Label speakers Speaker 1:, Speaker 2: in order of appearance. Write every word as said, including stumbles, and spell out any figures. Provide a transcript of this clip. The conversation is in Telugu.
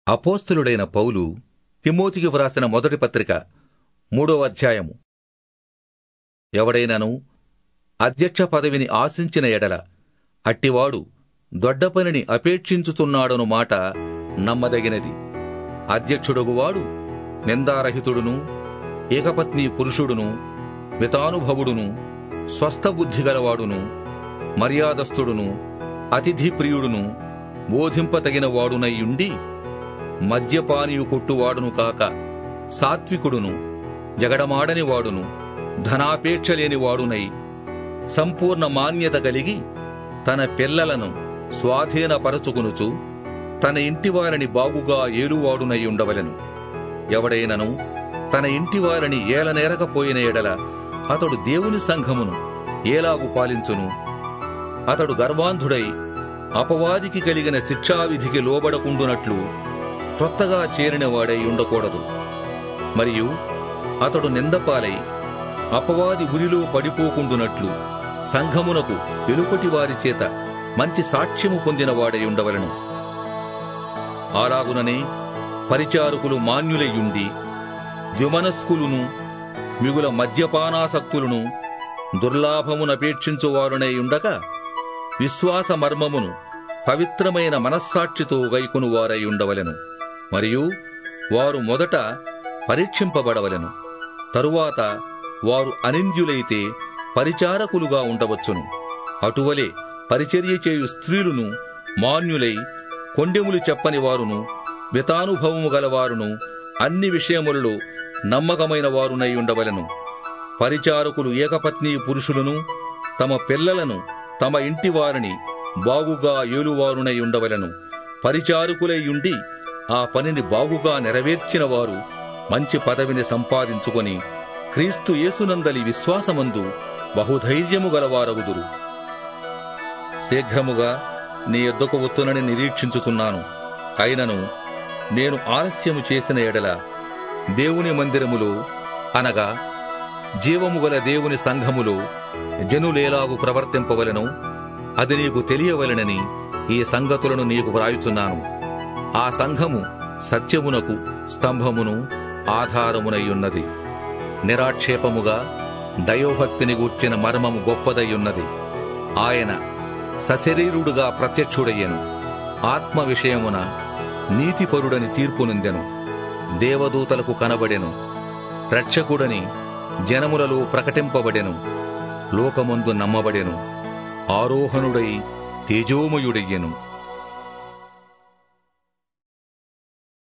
Speaker 1: అపోస్తలుడైన పౌలు తిమోతికి వ్రాసిన మొదటి పత్రిక మూడవ అధ్యాయము. ఎవడైనను అధ్యక్ష పదవిని ఆశించిన ఎడల అట్టివాడు దొడ్డ పనిని అపేక్షించుచున్నాడను మాట నమ్మదగినది. అధ్యక్షుడగువాడు నిందారహితుడును, ఏకపత్ని పురుషుడును, మితానుభవుడును, స్వస్థబుద్ధిగలవాడును, మర్యాదస్థుడును, అతిథిప్రియుడును, బోధింపతగిన వాడునయ్యుండి మద్యపానీయు కొట్టువాడును కాక సాత్వికుడును, జగడమాడని వాడును, ధనాపేక్ష లేని వాడునై సంపూర్ణ మాన్యత కలిగి తన పిల్లలను స్వాధీనపరచుకునుచు తన ఇంటివారిని బాగుగా ఏలువాడునై ఉండవలెను. ఎవడైనను తన ఇంటివారిని ఏలనేరకపోయిన ఎడల అతడు దేవుని సంఘమును ఏలాగు పాలించును? అతడు గర్వాంధుడై అపవాదికి కలిగిన శిక్షావిధికి లోబడకుండునట్లు క్రొత్తగా చేరినవాడై ఉండకూడదు. మరియు అతడు నిందపాలై అపవాది ఉరిలో పడిపోకుండునట్లు సంఘమునకు వెలుపటి వారి చేత మంచి సాక్ష్యము పొందినవాడై ఉండవలెను. అలాగుననే పరిచారకులు మాన్యులయ్యుండి ద్విమనస్కులును, మిగుల మద్యపానాసక్తులను, దుర్లాభమునపేక్షించువారునై ఉండగా విశ్వాస మర్మమును పవిత్రమైన మనస్సాక్షితో గైకొను వారై ఉండవలెను. మరియు వారు మొదట పరీక్షింపబడవలెను. తరువాత వారు అనింద్యులైతే పరిచారకులుగా ఉండవచ్చును. అటువలే పరిచర్య చేయు స్త్రీలును మాన్యులై కొండెములు చెప్పని వారును, మితానుభవము గలవారును, అన్ని విషయములలో నమ్మకమైన వారునై ఉండవలెను. పరిచారకులు ఏకపత్ని పురుషులను, తమ పిల్లలను, తమ ఇంటివారిని బాగుగా ఏలువారునై ఉండవలెను. పరిచారకులైయుండి ఆ పనిని బాగుగా నెరవేర్చిన వారు మంచి పదవిని సంపాదించుకొని క్రీస్తు యేసునందలి విశ్వాసమందు బహుధైర్యము గలవారగుదురు. శీఘ్రముగా నీ యొద్దకు వత్తునని నిరీక్షించుచున్నాను. అయినను నేను ఆలస్యము చేసిన ఎడల దేవుని మందిరములో, అనగా జీవము గల దేవుని సంఘములో జనులేలాగు ప్రవర్తింపవలెనో అది నీకు తెలియవలెనని ఈ సంగతులను నీకు వ్రాయుచున్నాను. ఆ సంఘము సత్యమునకు స్తంభమును ఆధారమునయ్యున్నది. నిరాక్షేపముగా దైవభక్తిని గూర్చిన మర్మము గొప్పదయ్యున్నది. ఆయన సశరీరుడుగా ప్రత్యక్షుడయ్యెను. ఆత్మ విషయమున నీతిపరుడని తీర్పునొందెను. దేవదూతలకు కనబడెను. రక్షకుడని జనములలో ప్రకటింపబడెను. లోకమందు నమ్మబడెను. ఆరోహణుడై తేజోమయుడయ్యెను.